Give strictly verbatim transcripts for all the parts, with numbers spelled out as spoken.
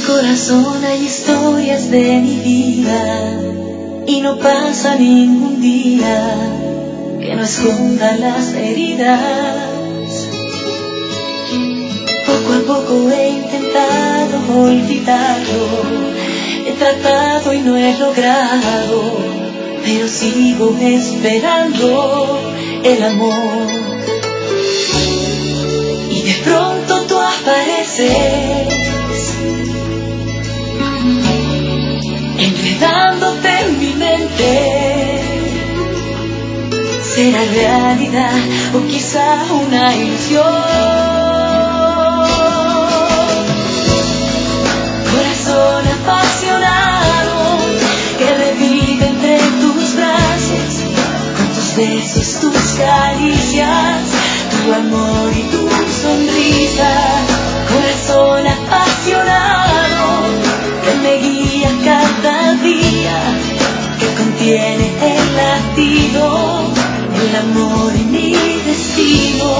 corazón hay historias de mi vida y no pasa ningún día que no esconda las heridas. Poco a poco he intentado olvidarlo, he tratado y no he logrado, pero sigo esperando el amor. Y de pronto tú apareces, enredándote en mi mente. ¿Será realidad o quizá una ilusión? Corazón apasionado que revive entre tus brazos, con tus besos, tus caricias, tu amor y tu sonrisa. Corazón apasionado que me guía cada día, que contiene el latido, el amor y mi destino.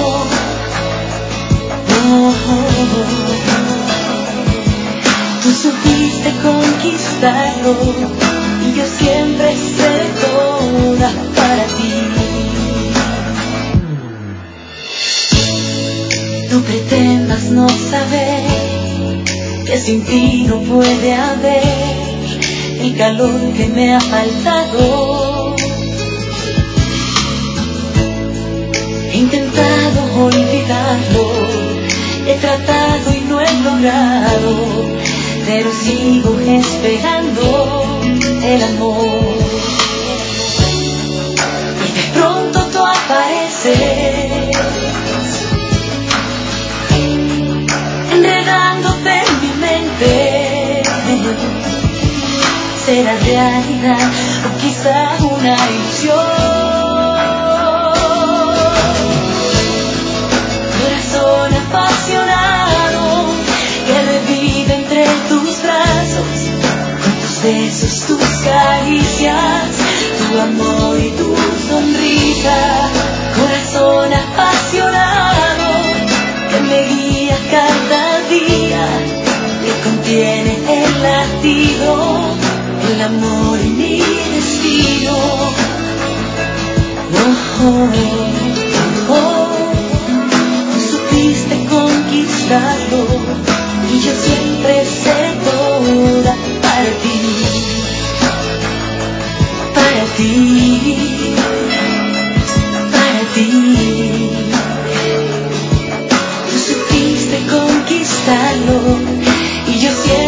Oh, oh, oh. Tú supiste conquistarlo y yo siempre seré toda para ti. No pretendas no saber que sin ti no puede haber el calor que me ha faltado. He intentado olvidarlo, he tratado y no he logrado, pero sigo esperando el amor. Y de pronto tú apareces, enredándote en mi mente. ¿Será realidad o quizá una ilusión? Corazón apasionado que revive entre tus brazos, con tus besos, tus caricias, tu amor y tu sonrisa. Corazón apasionado que me guía cada día, que contiene el latido, el amor y mi destino. Oh, oh, oh. Tú supiste conquistarlo y yo siempre seré toda para ti, para ti, para ti. Tú supiste conquistarlo y yo siempre